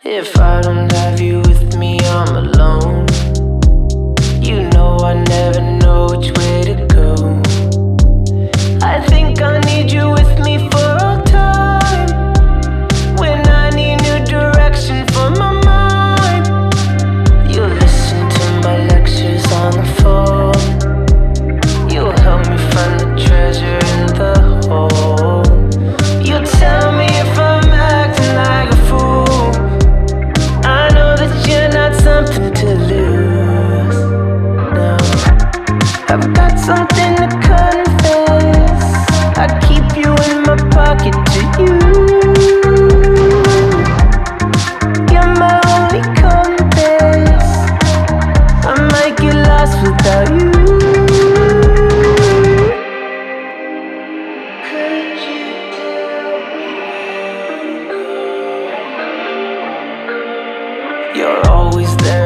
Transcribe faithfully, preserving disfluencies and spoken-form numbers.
If I don't have you with me, I'm alone. You know I never know which way to go. I think I need you with me for all time. When I need new direction for my mind, you listen to my lectures on the phone. You help me find the treasure in the hole. You tell me if I'm acting like a fool. I know that you're not something to lose. No, I've got something to confess. I keep you in my pocket to you. You're my only compass. I might get lost without you. Could you tell me where you go? You're always there